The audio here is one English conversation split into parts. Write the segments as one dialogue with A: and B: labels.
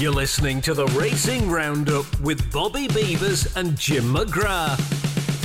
A: You're listening to the Racing Roundup with Bobby Beavers and Jim McGrath.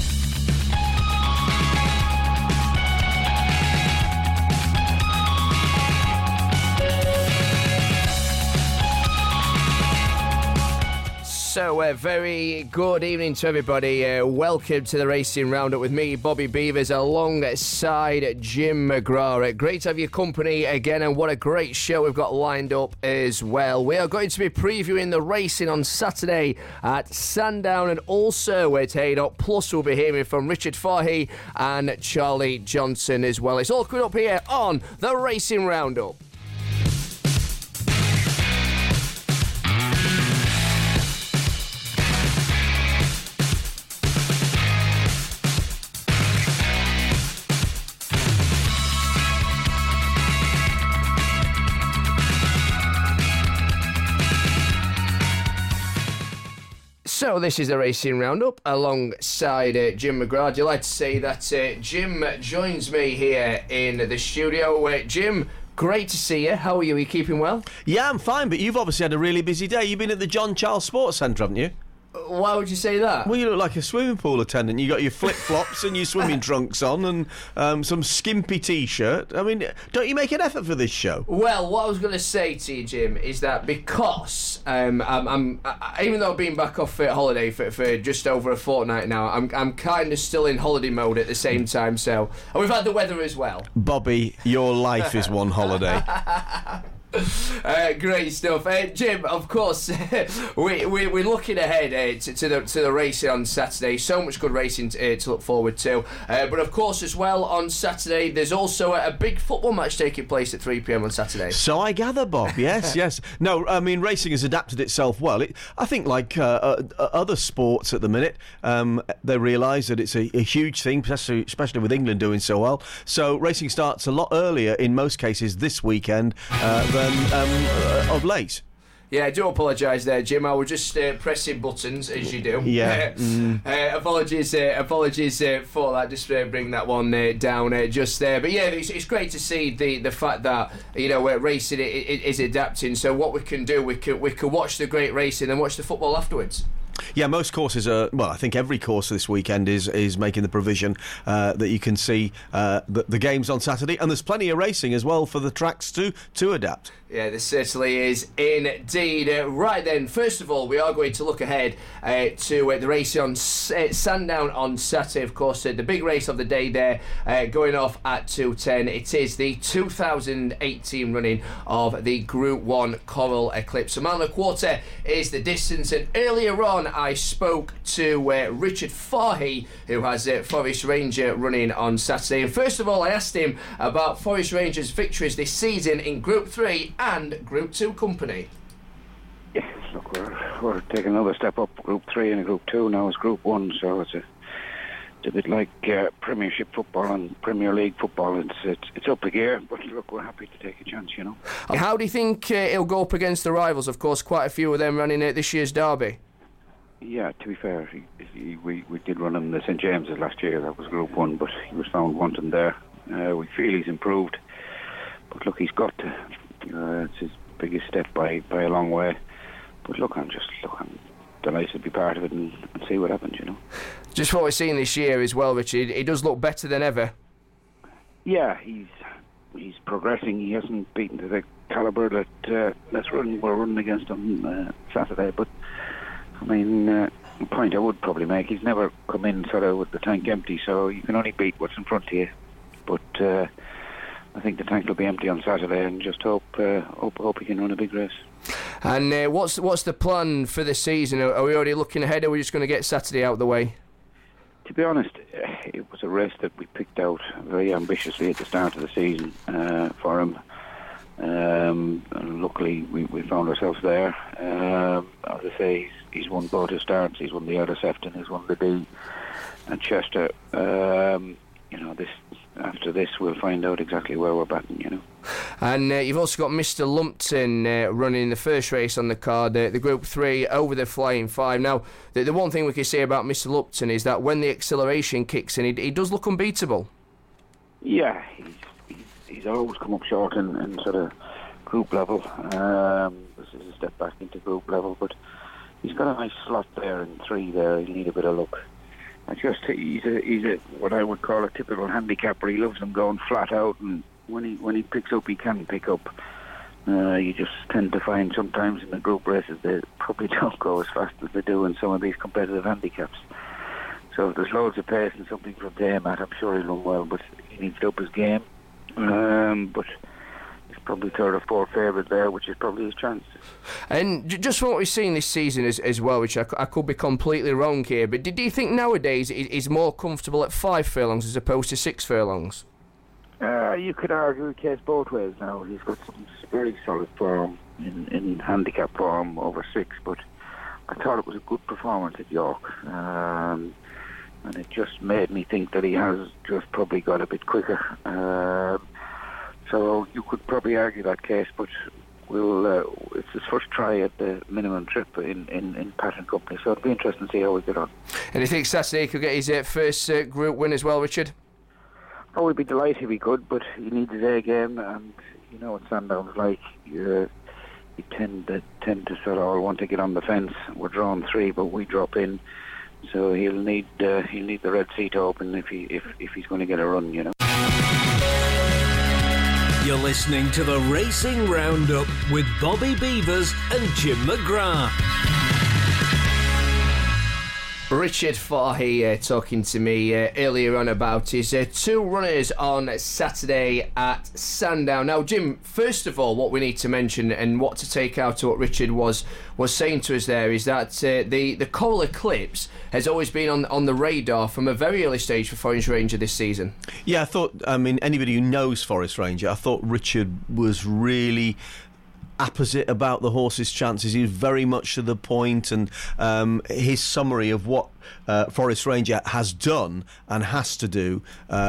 B: So, very good evening to everybody. Welcome to the Racing Roundup with me, Bobby Beavers, alongside Jim McGrath. Great to have your company again, and what a great show we've got lined up as well. We are going to be previewing the racing on Saturday at Sandown, and also at Haydock. Plus, we'll be hearing from Richard Fahey and Charlie Johnson as well. It's all coming up here on the Racing Roundup. So this is the Racing Roundup alongside Jim McGrath. I'd like to say that Jim joins me here in the studio. Jim, great to see you. How are you? Are you keeping well?
C: Yeah, I'm fine, but you've obviously had a really busy day. You've been at the John Charles Sports Centre, haven't you?
B: Why would you say that?
C: Well, you look like a swimming pool attendant. You got your flip-flops and your swimming trunks on and some skimpy T-shirt. I mean, don't you make an effort for this show?
B: Well, what I was going to say to you, Jim, is that because I'm even though I've been back off holiday for just over a fortnight now, I'm kind of still in holiday mode at the same time. So, and we've had the weather as well.
C: Bobby, your life is one holiday.
B: Great stuff, Jim. Of course, we're looking ahead to the racing on Saturday. So much good racing to look forward to. But of course, as well on Saturday, there's also a big football match taking place at 3 p.m. on Saturday.
C: So I gather, Bob. Yes. No, I mean racing has adapted itself well. I think, like other sports at the minute, they realise that it's a huge thing, especially with England doing so well. So racing starts a lot earlier in most cases this weekend than of late.
B: Yeah, I do apologise there, Jim. I was just pressing buttons, as you do.
C: Yeah.
B: Apologies for that. Just bring that one down just there. But yeah, it's great to see the fact that, you know, racing is adapting. So what we can do, we can watch the great racing and watch the football afterwards.
C: Yeah, most courses are. Well, I think every course this weekend is making the provision that you can see the games on Saturday, and there's plenty of racing as well for the tracks to adapt.
B: Yeah, there certainly is indeed. Right then, first of all, we are going to look ahead to the race on Sandown on Saturday. Of course, the big race of the day there, going off at 2:10. It is the 2018 running of the Group 1 Coral Eclipse. A mile and a quarter is the distance, and earlier on I spoke to Richard Fahey, who has Forest Ranger running on Saturday. And first of all, I asked him about Forest Ranger's victories this season in Group 3 and Group 2 company.
D: Yes, look, we're taking another step up. Group 3 and Group 2 now is Group 1, so it's a bit like Premiership football and Premier League football. It's up a gear, but look, we're happy to take a chance, you know.
B: How do you think it'll go up against the rivals? Of course, quite a few of them running this year's derby.
D: Yeah, to be fair, we did run him in the St James's last year. That was Group 1, but he was found wanting there. We feel he's improved, but look, he's got to. It's his biggest step by a long way. But look, I'm delighted to be part of it and see what happens, you know. Just
B: what we're seeing this year as well, Richard, he does look better than ever.
D: Yeah, he's progressing. He hasn't beaten to the calibre that we're running against on Saturday, but I mean, the point I would probably make, he's never come in sort of with the tank empty, so you can only beat what's in front of you. But I think the tank will be empty on Saturday, and just hope he can run a big race.
B: And what's the plan for the season? Are we already looking ahead, or are we just going to get Saturday out of the way?
D: To be honest, it was a race that we picked out very ambitiously at the start of the season for him. And luckily, we found ourselves there. As I say, he's won both his starts. He's won the Outer Sefton, he's won the D at Chester. You know, after this, we'll find out exactly where we're batting, you know.
B: And you've also got Mr. Lumpton running the first race on the card, the Group 3 over the Flying 5. Now, the one thing we can say about Mr. Lumpton is that when the acceleration kicks in, he does look unbeatable.
D: Yeah, he's always come up short in sort of group level. This is a step back into group level, but he's got a nice slot there in 3 there. He'll need a bit of luck. He's a what I would call a typical handicapper. He loves them going flat out, and when he picks up, he can pick up. You just tend to find sometimes in the group races they probably don't go as fast as they do in some of these competitive handicaps. So if there's loads of pace and something from there, Matt, I'm sure he'll run well, but he needs to up his game. But he's probably third or fourth favourite there, which is probably his chance.
B: And just from what we've seen this season as well, which I could be completely wrong here, but do you think nowadays he's more comfortable at 5 furlongs as opposed to 6 furlongs?
D: You could argue the case both ways now. He's got some very solid form in handicap form over 6, but I thought it was a good performance at York. And it just made me think that he has just probably got a bit quicker. So you could probably argue that case, but it's his first try at the minimum trip in Pattern Company, so it'll be interesting to see how we get on.
B: And you think Saturday he could get his first group win as well, Richard?
D: Oh, we'd be delighted if he could, but he needs his A game, and you know what Sandown's like. You tend to sort of all want to get on the fence. We're drawn 3, but we drop in, so he'll need the red seat open if he's going to get a run, you know.
A: You're listening to the Racing Roundup with Bobby Beavers and Jim McGrath.
B: Richard Fahey talking to me earlier on about his 2 runners on Saturday at Sandown. Now, Jim, first of all, what we need to mention and what to take out of what Richard was saying to us there is that the Coral Eclipse has always been on the radar from a very early stage for Forest Ranger this season. Yeah,
C: anybody who knows Forest Ranger, I thought Richard was really apposite about the horse's chances. He was very much to the point, and his summary of what Forest Ranger has done and has to do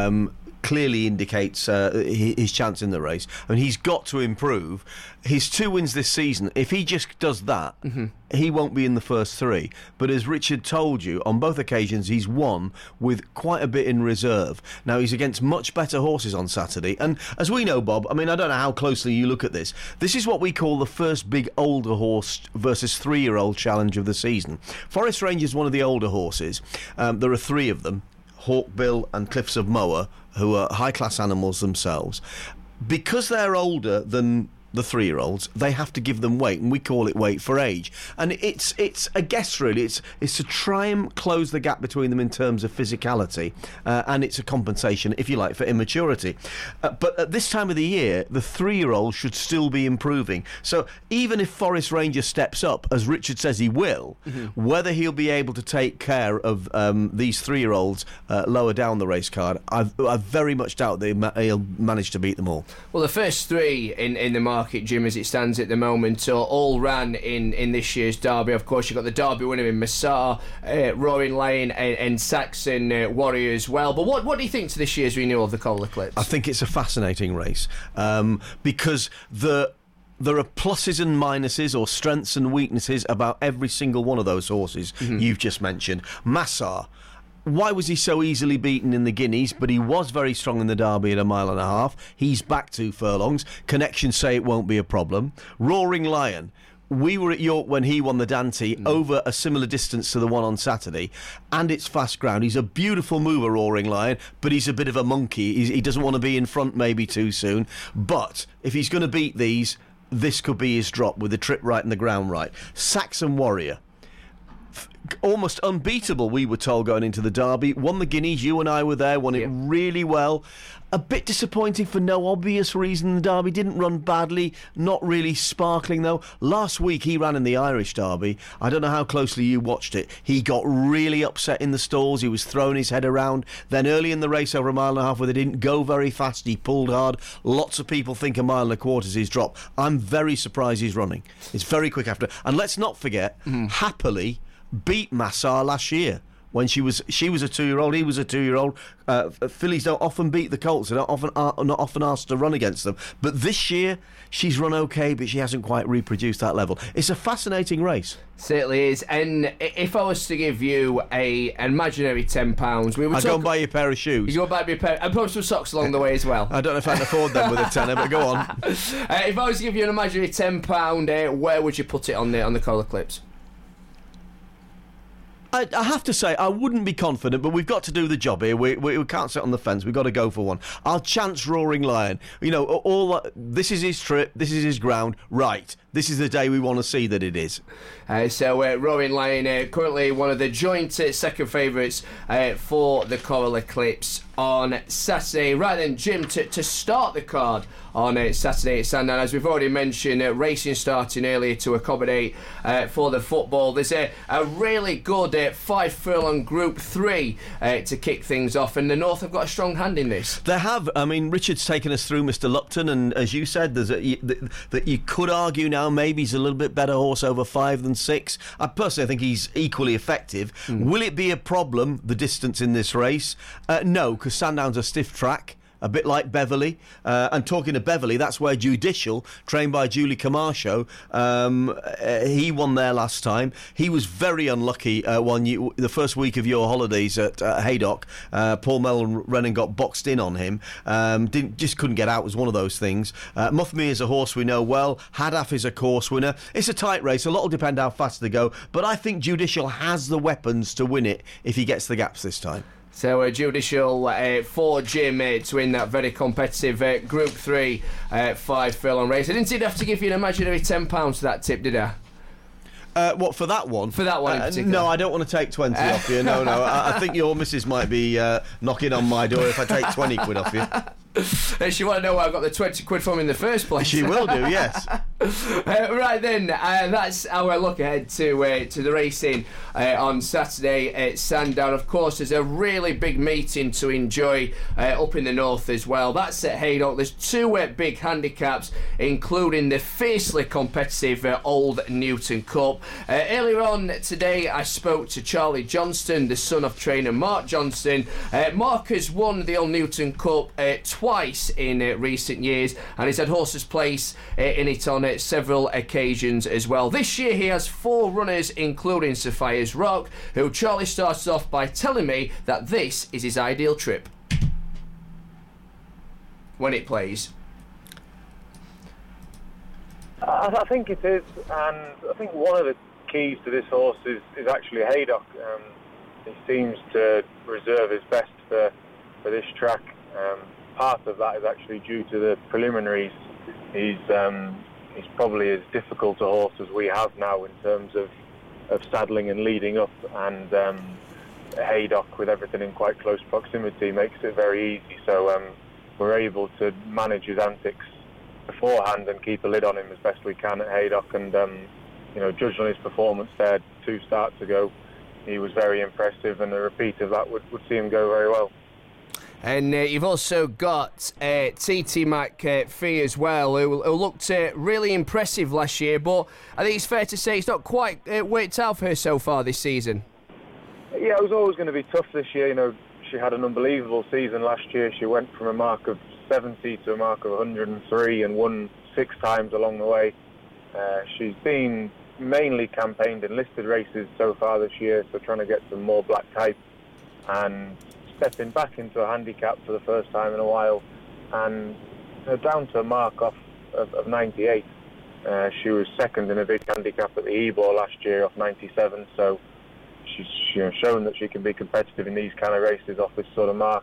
C: clearly indicates his chance in the race. I mean, he's got to improve. His 2 wins this season, if he just does that, he won't be in the first 3. But as Richard told you, on both occasions he's won with quite a bit in reserve. Now, he's against much better horses on Saturday, and as we know, Bob, I mean, I don't know how closely you look at this. This is what we call the first big older horse versus 3-year-old challenge of the season. Forest Ranger is one of the older horses. There are 3 of them, Hawkbill and Cliffs of Moher, who are high-class animals themselves. Because they're older than the 3-year-olds, they have to give them weight, and we call it weight for age. And it's a guess, really. It's to try and close the gap between them in terms of physicality, and it's a compensation, if you like, for immaturity. But at this time of the year, the 3-year-old should still be improving. So even if Forest Ranger steps up, as Richard says he will, whether he'll be able to take care of these 3-year-olds lower down the race card, I very much doubt that he'll manage to beat them all.
B: Well, the first 3 in the market, Jim, as it stands at the moment, all ran in this year's Derby. Of course, you've got the Derby winner in Massar, Roaring Lion and Saxon Warrior as well. But what do you think to this year's renewal of the Coral Eclipse?
C: I think it's a fascinating race because there are pluses and minuses, or strengths and weaknesses, about every single one of those horses you've just mentioned. Massar, why was he so easily beaten in the Guineas? But he was very strong in the Derby at 1.5 miles. He's back 2 furlongs. Connections say it won't be a problem. Roaring Lion, we were at York when he won the Dante over a similar distance to the one on Saturday, and it's fast ground. He's a beautiful mover, Roaring Lion, but he's a bit of a monkey. He doesn't want to be in front maybe too soon. But if he's going to beat these, this could be his drop with the trip right and the ground right. Saxon Warrior, almost unbeatable, we were told, going into the Derby. Won the Guineas, you and I were there, won it really well. A bit disappointing for no obvious reason. The Derby didn't run badly, not really sparkling though. Last week he ran in the Irish Derby. I don't know how closely you watched it. He got really upset in the stalls. He was throwing his head around. Then early in the race, over 1.5 miles, where they didn't go very fast, he pulled hard. Lots of people think 1.25 miles is his drop. I'm very surprised he's running. It's very quick after. And let's not forget, Happily beat Massar last year when she was a 2-year-old, he was a 2-year-old. Fillies don't often beat the colts. They're not often asked to run against them. But this year, she's run okay, but she hasn't quite reproduced that level. It's a fascinating race.
B: Certainly is. And if I was to give you an imaginary £10,
C: I'd go and buy you a pair of shoes.
B: You go buy me a pair, and probably some socks along the way as well.
C: I don't know if I can afford them with a tenner, but go on.
B: If I was to give you an imaginary £10, where would you put it on the collar clips?
C: I have to say, I wouldn't be confident, but we've got to do the job here. We can't sit on the fence. We've got to go for one. I'll chance Roaring Lion. You know, this is his trip. This is his ground. Right. This is the day we want to see that it is.
B: Roaring Lion, currently one of the joint second favourites for the Coral Eclipse on Saturday. Right then, Jim, to start the card on Saturday at Sandown, as we've already mentioned, racing starting earlier to accommodate for the football. There's a really good 5 furlong Group 3 to kick things off, and the North have got a strong hand in this.
C: They have. I mean, Richard's taken us through Mr. Lupton, and as you said, that you could argue now maybe he's a little bit better horse over 5 than 6. I personally think he's equally effective. Will it be a problem, the distance in this race? No, because Sandown's a stiff track, a bit like Beverley. And talking of Beverley, that's where Judicial, trained by Julie Camacho, he won there last time. He was very unlucky the first week of your holidays at Haydock. Paul Mellon-Rennan got boxed in on him. Just couldn't get out, was one of those things. Muffme is a horse we know well. Hadaf is a course winner. It's a tight race. A lot will depend how fast they go. But I think Judicial has the weapons to win it if he gets the gaps this time.
B: So Judicial for Jim to win that very competitive Group 3 5 furlong race. I didn't have to give you an imaginary £10 for that tip, did I?
C: What, for that one?
B: For that one in particular.
C: No, I don't want to take 20 off you. No. I think your missus might be knocking on my door if I take 20 quid off you.
B: She want to know where I got the 20 quid from in the first place.
C: She will do, yes.
B: Right then, that's our look ahead to the racing on Saturday at Sandown. Of course, there's a really big meeting to enjoy up in the north as well. That's at Haydock. There's 2 big handicaps, including the fiercely competitive Old Newton Cup. Earlier on today, I spoke to Charlie Johnston, the son of trainer Mark Johnston. Mark has won the Old Newton Cup twice in recent years, and he's had horses place in it on several occasions as well. This year he has 4 runners, including Sophia's Rock, who Charlie starts off by telling me that this is his ideal trip when it plays.
E: I think it is, and I think one of the keys to this horse is actually Haydock. He seems to reserve his best for this track. Part of that is actually due to the preliminaries. He's probably as difficult a horse as we have now in terms of saddling and leading up, and Haydock, with everything in quite close proximity, makes it very easy. So we're able to manage his antics beforehand and keep a lid on him as best we can at Haydock. And judged on his performance there 2 starts ago, he was very impressive, and a repeat of that would see him go very well.
B: And you've also got TT McPhee as well, who looked really impressive last year, but I think it's fair to say it's not quite worked out for her so far this season.
E: Yeah, it was always going to be tough this year. She had an unbelievable season last year. She went from a mark of 70 to a mark of 103 and won 6 times along the way. She's been mainly campaigned in listed races so far this year, so trying to get some more black type and stepping back into a handicap for the first time in a while, and down to a mark off of 98. She was second in a big handicap at the Ebor last year off 97, so she's shown that she can be competitive in these kind of races off this sort of mark.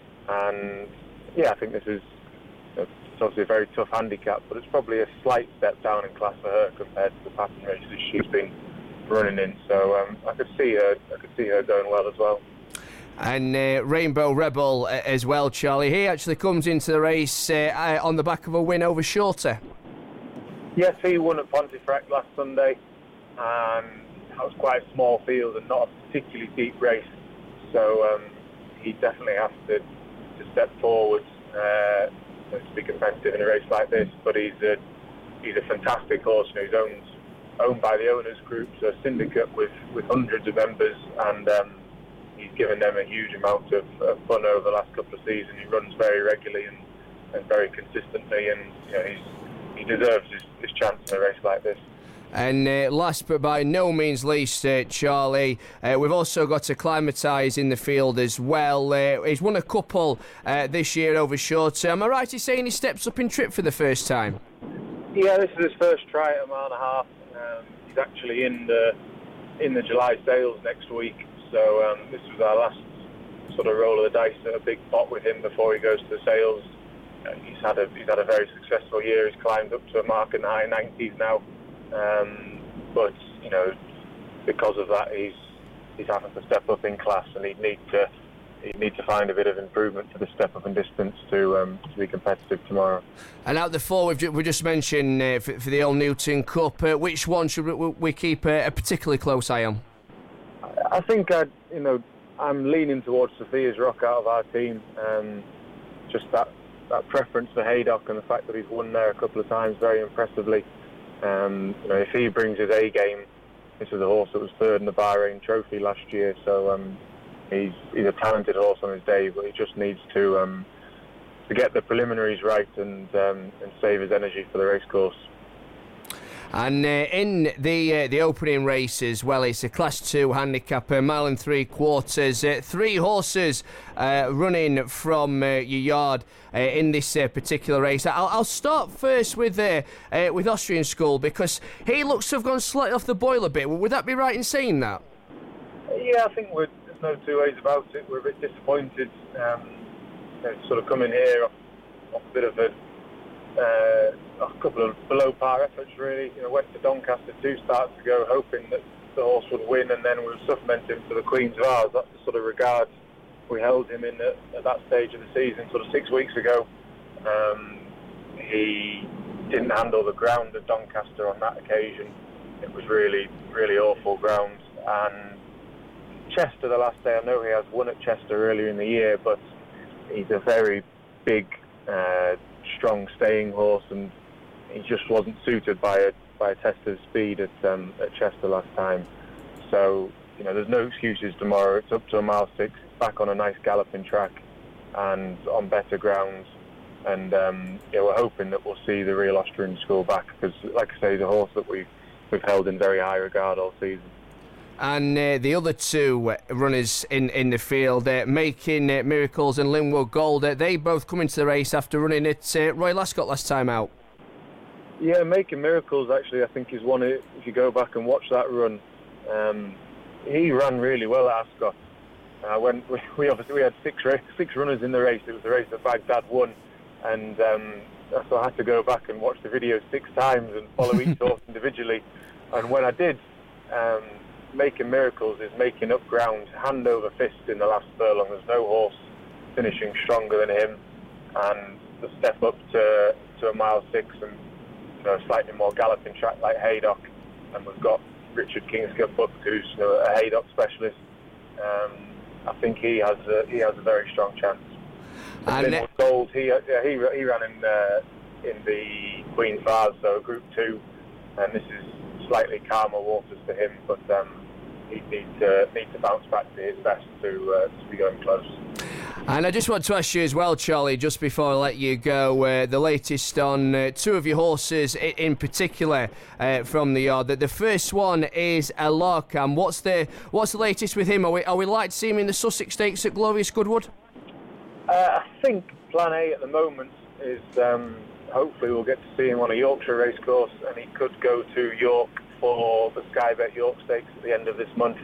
E: And yeah, I think this is it's obviously a very tough handicap, but it's probably a slight step down in class for her compared to the pattern races she's been running in. So I could see her going well as well.
B: And Rainbow Rebel as well, Charlie. He actually comes into the race on the back of a win over Shorter.
E: Yes, he won at Pontefract last Sunday, and that was quite a small field and not a particularly deep race. So he definitely has to step forward to be competitive in a race like this. But he's a fantastic horse. He's owned by the owners group, so a syndicate with hundreds of members, and he's given them a huge amount of fun over the last couple of seasons. He runs very regularly and very consistently, and he deserves his chance in a race like this.
B: And last but by no means least, Charlie, we've also got Acclimatise in the field as well. He's won a couple this year over short term. Am I right in saying he steps up in trip for the first time?
E: Yeah, this is his first try at a mile and a half. He's actually in the July sales next week, so this was our last sort of roll of the dice at a big pot with him before he goes to the sales. He's had a very successful year. He's climbed up to a mark in the high 90s now. But because of that, he's having to step up in class, and he'd need to find a bit of improvement for the step up in distance to be competitive tomorrow.
B: And out the four we just mentioned for the Old Newton Cup, which one should we keep a particularly close eye on?
E: I think I'm leaning towards Sophia's Rock out of our team. Just that preference for Haydock and the fact that he's won there a couple of times very impressively. If he brings his A game, this is a horse that was third in the Bahrain Trophy last year, so he's a talented horse on his day, but he just needs to get the preliminaries right and save his energy for the racecourse.
B: And in the opening race as well, it's a Class 2 handicap, a mile and 3/4. 3 horses running from your yard in this particular race. I'll start first with Austrian School, because he looks to have gone slightly off the boil a bit. Would that be right in saying that?
E: Yeah, I think there's no two ways about it. We're a bit disappointed. Sort of coming here off a bit of a couple of below par efforts, really. Went to Doncaster 2 starts ago, hoping that the horse would win, and then we were supplementing him for the Queen's Vase. That's the sort of regard we held him in at that stage of the season, sort of 6 weeks ago. He didn't handle the ground at Doncaster on that occasion. It was really, really awful ground. And Chester the last day, I know he has won at Chester earlier in the year, but he's a very big, strong staying horse, and he just wasn't suited by a test of speed at Chester last time. So there's no excuses tomorrow. It's up to a mile 6. It's back on a nice galloping track and on better grounds. And we're hoping that we'll see the real Austrian School back, because, like I say, he's a horse that we've held in very high regard all season.
B: And the other 2 runners in the field, Making Miracles and Linwood Gold, they both come into the race after running at Royal Ascot last time out.
E: Yeah, Making Miracles actually, I think, is one. If you go back and watch that run, he ran really well at Ascot. When we had six runners in the race. It was the race that Baghdad won, and so I had to go back and watch the video 6 times and follow each horse individually. And when I did, Making Miracles is making up ground hand over fist in the last furlong. There's no horse finishing stronger than him, and the step up to a mile 6 and a slightly more galloping track like Haydock, and we've got Richard Kingscott booked, who's a Haydock specialist. I think he has a very strong chance. And Linwood Gold, he ran in the Queen's Vase, so Group 2, and this is slightly calmer waters for him, but he needs to bounce back to his best to be going close.
B: And I just want to ask you as well, Charlie, just before I let you go, the latest on 2 of your horses in particular from the yard. The first one is a Larkham. What's the latest with him? Are we like to see him in the Sussex Stakes at Glorious Goodwood?
E: I think plan A at the moment is hopefully we'll get to see him on a Yorkshire racecourse, and he could go to York for the Sky Bet York Stakes at the end of this month.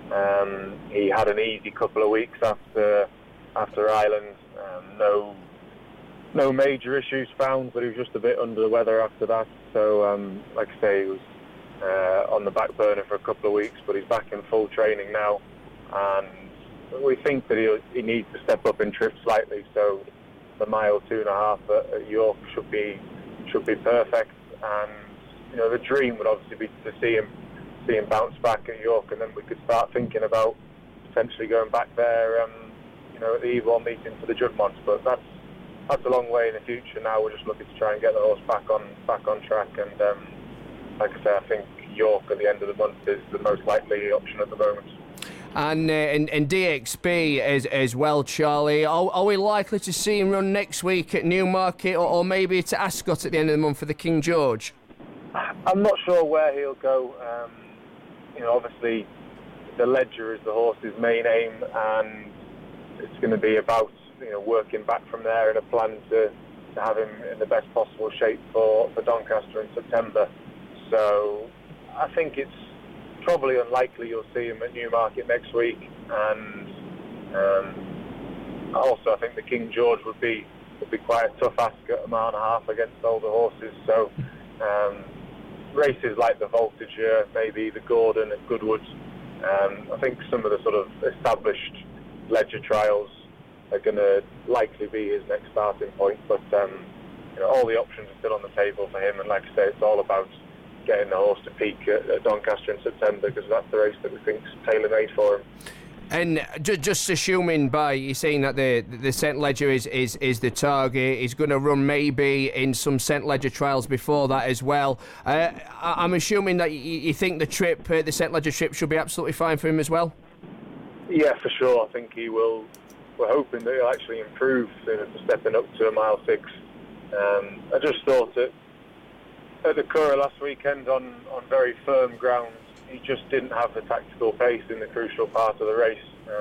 E: He had an easy couple of weeks after Ireland. No major issues found, but he was just a bit under the weather after that. So, like I say, he was on the back burner for a couple of weeks, but he's back in full training now, and we think that he needs to step up in trip slightly. So, the mile 2.5 at York should be perfect. And the dream would obviously be to see him bounce back at York, and then we could start thinking about potentially going back there. At the Eval meeting for the Juddmonte, but that's a long way in the future. Now we're just looking to try and get the horse back on track, and like I say, I think York at the end of the month is the most likely option at the moment.
B: And DXB as well, Charlie. Are we likely to see him run next week at Newmarket or maybe to Ascot at the end of the month for the King George?
E: I'm not sure where he'll go. Obviously the Leger is the horse's main aim, and it's going to be about working back from there in a plan to have him in the best possible shape for Doncaster in September. So I think it's probably unlikely you'll see him at Newmarket next week, and also I think the King George would be quite a tough ask at a mile and a half against older horses. So races like the Voltigeur, maybe the Gordon at Goodwood, I think some of the sort of established Leger trials are going to likely be his next starting point. But all the options are still on the table for him, and like I say, it's all about getting the horse to peak at Doncaster in September, because that's the race that we think is tailor-made for him.
B: And just assuming by you saying that the St Leger is the target, he's going to run maybe in some St Leger trials before that as well. I'm assuming that you think the St Leger trip should be absolutely fine for him as well? Yeah,
E: for sure. I think he will. We're hoping that he'll actually improve stepping up to a mile 6. I just thought that at the Curragh last weekend on very firm ground, he just didn't have the tactical pace in the crucial part of the race.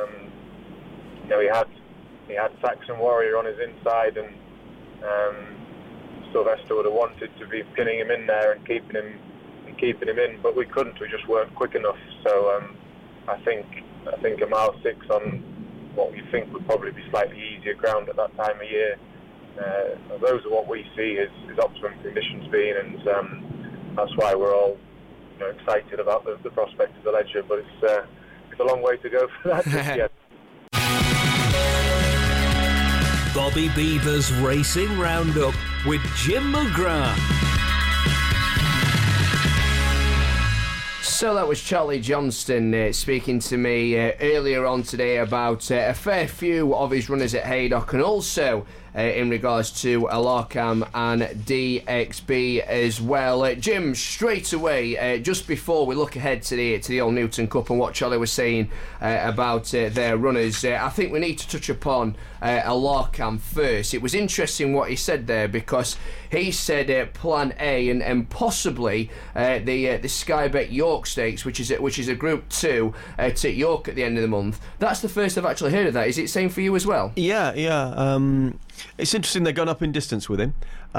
E: He had Saxon Warrior on his inside, and Sylvester would have wanted to be pinning him in there and keeping him in, but we couldn't. We just weren't quick enough. So I think a mile 6 on what we think would probably be slightly easier ground at that time of year. Those are what we see as optimum conditions being, and that's why we're all excited about the prospect of the Leger. But it's a long way to go for that just yet.
A: Bobby Beaver's Racing Roundup with Jim McGrath.
B: So that was Charlie Johnston speaking to me earlier on today about a fair few of his runners at Haydock, and also in regards to Alarcam and DXB as well. Jim, straight away, just before we look ahead to the Old Newton Cup and what Charlie was saying about their runners, I think we need to touch upon Alarcam first. It was interesting what he said there, because he said Plan A and possibly the Sky Bet York Stakes, which is a Group 2 at York at the end of the month. That's the first I've actually heard of that. Is it same for you as well?
C: Yeah. It's interesting they're going up in distance with him.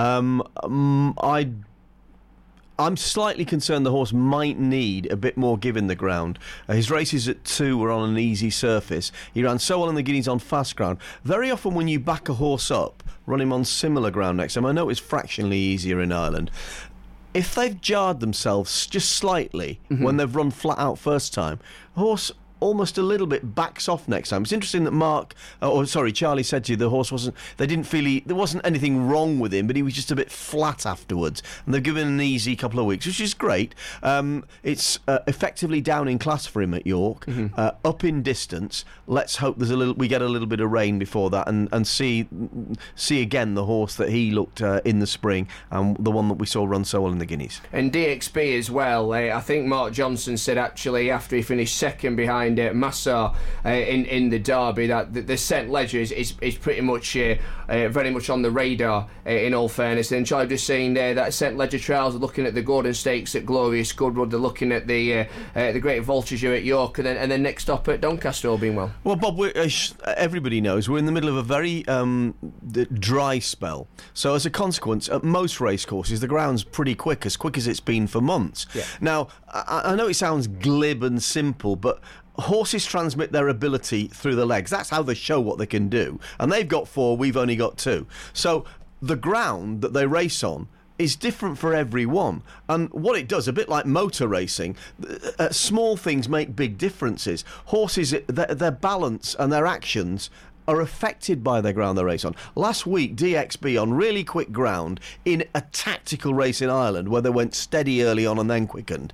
C: I'm slightly concerned the horse might need a bit more give in the ground. His races at 2 were on an easy surface. He ran so well in the Guineas on fast ground. Very often when you back a horse up, run him on similar ground next time. I know it's fractionally easier in Ireland. If they've jarred themselves just slightly when they've run flat out first time, the horse almost a little bit backs off next time. It's interesting that Charlie said to you the horse there wasn't anything wrong with him, but he was just a bit flat afterwards, and they've given an easy couple of weeks, which is great. It's effectively down in class for him at York, up in distance. Let's hope we get a little bit of rain before that, and see again the horse that he looked in the spring, and the one that we saw run so well in the Guineas.
B: And DXB as well. I think Mark Johnson said actually after he finished second behind Massar in the Derby that the St Leger is pretty much very much on the radar, in all fairness. And Charlie just saying there that St Leger trials are looking at the Gordon Stakes at Glorious Goodwood, they're looking at the Great Voltigeur at York, and then next stop at Doncaster, all being well.
C: Well, Bob, everybody knows we're in the middle of a very dry spell, so as a consequence at most racecourses the ground's pretty quick as it's been for months. Now I know it sounds glib and simple, but horses transmit their ability through the legs. That's how they show what they can do. And they've got 4, we've only got 2. So the ground that they race on is different for everyone. And what it does, a bit like motor racing, small things make big differences. Horses, their balance and their actions are affected by the ground they race on. Last week, DXB on really quick ground in a tactical race in Ireland where they went steady early on and then quickened.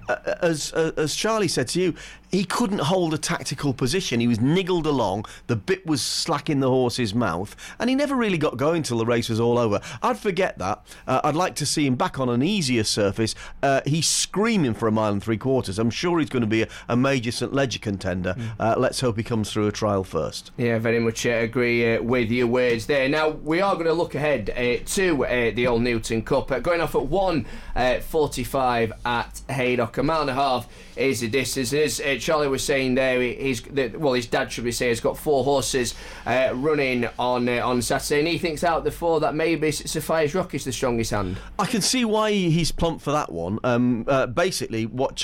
C: As Charlie said to you, he couldn't hold a tactical position. He was niggled along, the bit was slack in the horse's mouth, and he never really got going till the race was all over. I'd forget that. I'd like to see him back on an easier surface. He's screaming for a mile and 3/4. I'm sure he's going to be a major St Leger contender. Let's hope he comes through a trial first.
B: Yeah, very much agree with your words there. Now, we are going to look ahead to the Old Newton Cup. Going off at 1:45 at Haydock. A mile and a half is the distance. As Charlie was saying there, his dad should be saying, has got 4 horses running on Saturday, and he thinks out the 4 that maybe Sapphires Rock is the strongest hand.
C: I can see why he's plumped for that one. Basically,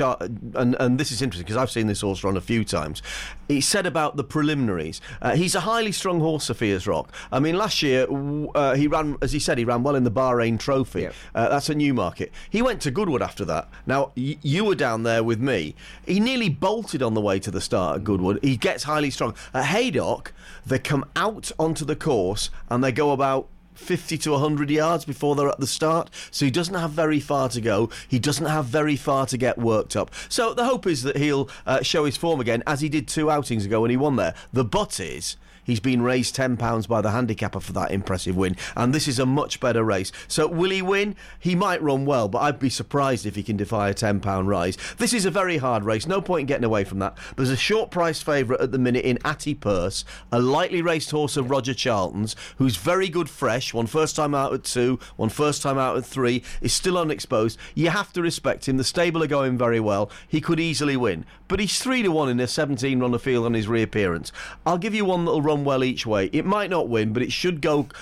C: and this is interesting because I've seen this horse run a few times. He said about the preliminaries. He's a highly strung horse, Sapphires Rock. I mean, last year he ran, as he said, he ran well in the Bahrain Trophy.
B: Yep.
C: That's at Newmarket. He went to Goodwood after that. Now, you were down there with me. He nearly bolted on the way to the start at Goodwood. He gets highly strung. At Haydock, they come out onto the course and they go about 50 to 100 yards before they're at the start, so he doesn't have very far to go. He doesn't have very far to get worked up. So the hope is that he'll show his form again, as he did 2 outings ago when he won there. The but is, he's been raised £10 by the handicapper for that impressive win, and this is a much better race. So will he win? He might run well, but I'd be surprised if he can defy a £10 rise. This is a very hard race, no point in getting away from that. There's a short price favourite at the minute in Atty Purse, a lightly raced horse of Roger Charlton's, who's very good fresh, won first time out at 2, won first time out at 3, is still unexposed. You have to respect him. The stable are going very well. He could easily win, but he's 3-1 in a 17 run of field on his reappearance. I'll give you one that'll run well each way. It might not win, but it should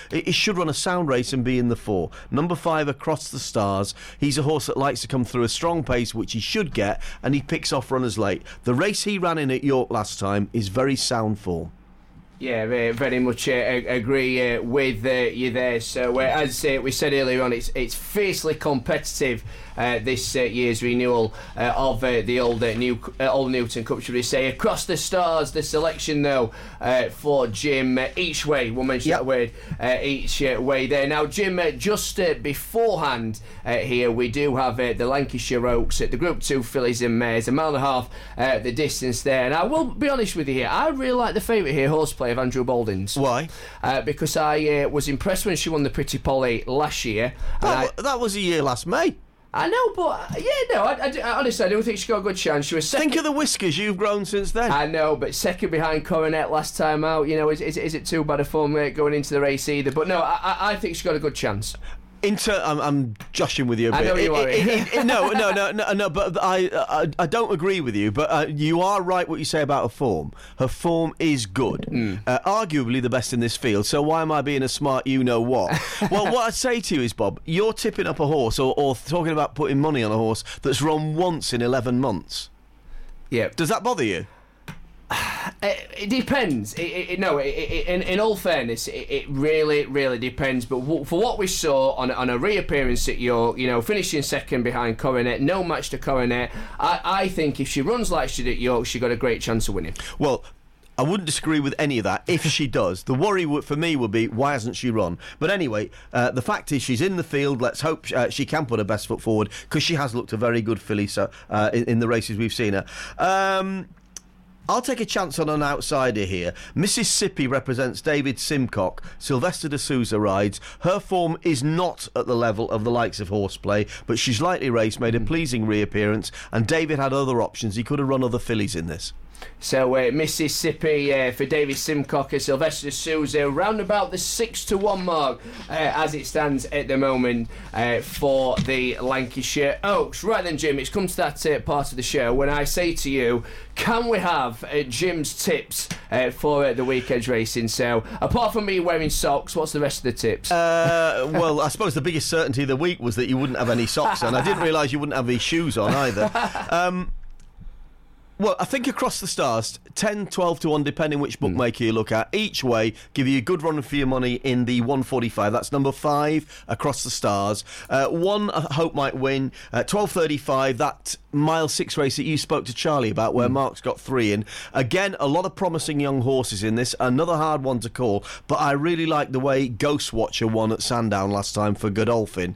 C: run a sound race and be in the 4. Number 5, Across the Stars. He's a horse that likes to come through a strong pace, which he should get, and he picks off runners late. The race he ran in at York last time is very sound form.
B: Yeah, very much agree with you there. So, as we said earlier on, it's fiercely competitive, this year's renewal of the Old Newton Cup, should we say. Across the Stars, the selection, though, for Jim, each way. We'll mention that word, each way there. Now, Jim, just beforehand here, we do have the Lancashire Oaks at the Group 2 fillies and mares, 1.5 miles the distance there. And I will be honest with you here, I really like the favourite here, Horseplay of Andrew Baldings.
C: Why?
B: Because I was impressed when she won the Pretty Polly last year.
C: That was a year last May.
B: I know, but I honestly, I don't think she got a good chance. She was second.
C: Think of the whiskers you've grown since then.
B: I know, but second behind Coronet last time out. You know, is it too bad a form going into the race either? But no, I think she got a good chance.
C: I'm joshing with you a bit.
B: I know you are.
C: No, but I don't agree with you, but you are right what you say about her form. Her form is good. Arguably the best in this field, so why am I being a smart you-know-what? Well, what I'd say to you is, Bob, you're tipping up a horse or talking about putting money on a horse that's run once in 11 months.
B: Yeah.
C: Does that bother you?
B: It depends. In all fairness, it really, really depends. But for what we saw on a reappearance at York, finishing second behind Coronet, no match to Coronet, I think if she runs like she did at York, she got a great chance of winning.
C: Well, I wouldn't disagree with any of that if she does. The worry for me would be, why hasn't she run? But anyway, the fact is she's in the field. Let's hope she can put her best foot forward, because she has looked a very good filly in the races we've seen her. I'll take a chance on an outsider here. Mississippi represents David Simcock. Sylvester de Souza rides. Her form is not at the level of the likes of Horseplay, but she's lightly raced, made a pleasing reappearance, and David had other options. He could have run other fillies in this.
B: So Mississippi for David Simcock and Sylvester de Souza, round about the 6-1 mark as it stands at the moment for the Lancashire Oaks. Right then, Jim, it's come to that part of the show when I say to you, can we have Jim's tips for the weekend's racing? So, apart from me wearing socks, what's the rest of the tips?
C: Well, I suppose the biggest certainty of the week was that you wouldn't have any socks on. I didn't realise you wouldn't have these shoes on either. Well, I think across the stars, 10, 12 to 1, depending which bookmaker you look at. Each way, give you a good run for your money in the 145. That's number 5 across the stars. One, I hope, might win. 12.35, that mile 6 race that you spoke to Charlie about, where Mark's got 3 in. Again, a lot of promising young horses in this. Another hard one to call, but I really like the way Ghost Watcher won at Sandown last time for Godolphin.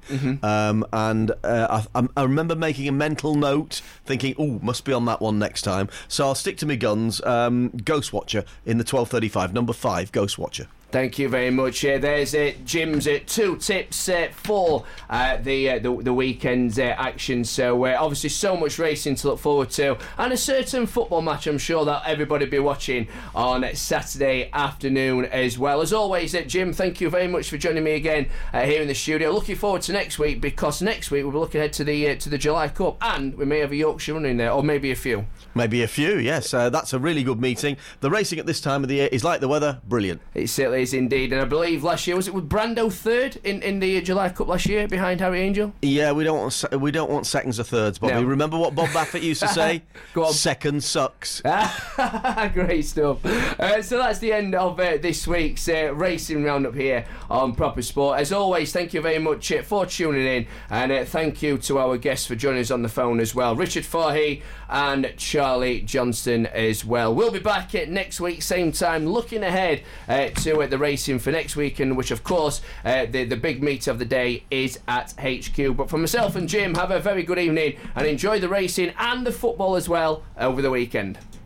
C: I remember making a mental note, thinking, must be on that one next time. So I'll stick to my guns. Ghost Watcher in the 12.35, number 5, Ghost Watcher.
B: Thank you very much. There's Jim's 2 tips for the weekend's action. So obviously so much racing to look forward to, and a certain football match I'm sure that everybody will be watching on Saturday afternoon as well. As always, Jim, thank you very much for joining me again here in the studio. Looking forward to next week, because next week we'll be looking ahead to the July Cup, and we may have a Yorkshire run in there, or maybe a few.
C: Maybe a few, yes. That's a really good meeting. The racing at this time of the year is like the weather, brilliant.
B: It certainly is indeed, and I believe last year, was it with Brando third in the July Cup last year behind Harry Angel?
C: Yeah, we don't want seconds or thirds, Bobby.
B: No.
C: Remember what Bob Baffert used to say?
B: Go on.
C: Second sucks.
B: Great stuff. So that's the end of this week's racing roundup here on Proper Sport. As always, thank you very much for tuning in, and thank you to our guests for joining us on the phone as well, Richard Fahey and Charlie Johnston as well. We'll be back next week, same time, looking ahead to the racing for next weekend, which of course the big meet of the day is at HQ. But for myself and Jim, have a very good evening and enjoy the racing and the football as well over the weekend.